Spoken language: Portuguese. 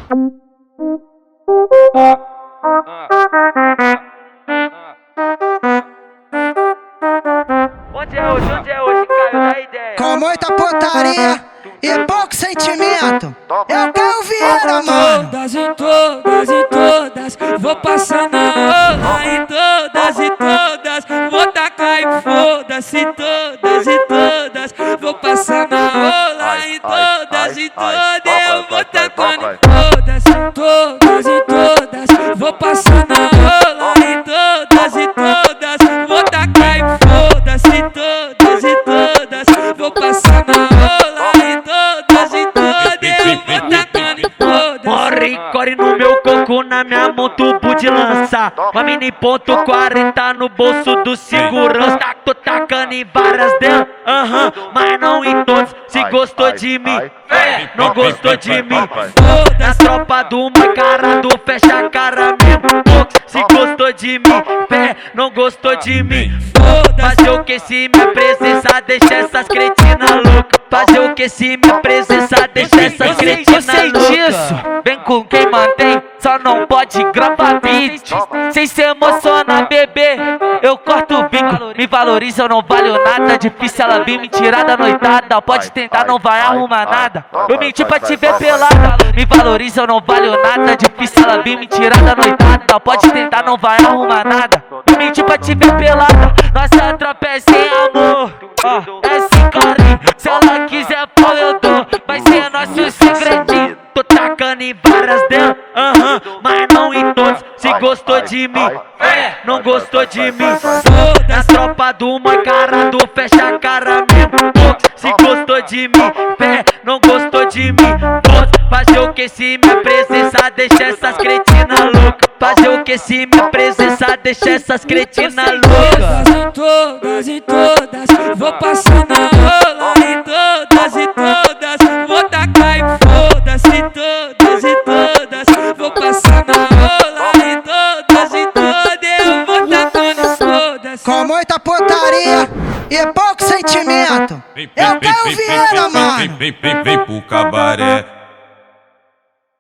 Onde é hoje, Caio? Dá ideia. Com muita putaria e pouco sentimento. Eu quero Vieira, mano. Todas e todas e todas, vou passar na rola. Em todas e todas, vou tacar e foda-se. Todas e todas, vou passar na rola. Em todas e todas, eu vou tacando e foda-se. Todas e todas, vou passar na rola. Em todas e todas, vou tacar e foda-se. Todas e todas, vou passar na rola. Em todas e todas, eu vou tacando e foda-se. Morre, core no meu coco, na minha mão tubo de lança. Uma mini ponto 40 no bolso do segurança. Tô tacando em várias delas, mas não em todos. Se gostou de mim, não gostou de mim. Na tropa do macarado, fecha a cara mesmo. Se gostou de mim, não gostou de mim. Fazer o que se minha presença deixa essas cretinas loucas. Fazer o que se minha presença deixa essas cretinas loucas. Vem com quem mantém, só não pode gravar vídeo. Sem se emociona, bebê, eu corto o bico. Me valoriza, eu não valho nada. Difícil ela vir me tirar da noitada. Pode tentar, não vai arrumar nada. Eu menti pra te ver pelada. Me valoriza, eu não valho nada. Difícil ela vir me tirar da noitada. Pode tentar, não vai arrumar nada. Eu menti pra te ver pelada. Nossa tropa é sem amor, é sem carinho. Se ela quiser pau eu dou, vai ser nosso segredinho. Tô tacando em várias delas, mas não em todos. Se gostou de mim, não gostou de mim. Na tropa do macarado, fecha a cara mesmo. Se gostou de mim, não gostou de mim. Fazer o que se minha presença deixa essas cretinas loucas. Fazer o que se minha presença deixa essas cretinas loucas. Todas e todas, vou passar na rola. Em todas e todas, vou tacar e foda-se. Todas e todas, vou passar na rola. Em todas e todas, eu vou tacando e foda-se. Com muita putaria e pouco sentimento. Eu quero Vieira, mano. Vem pro cabaré.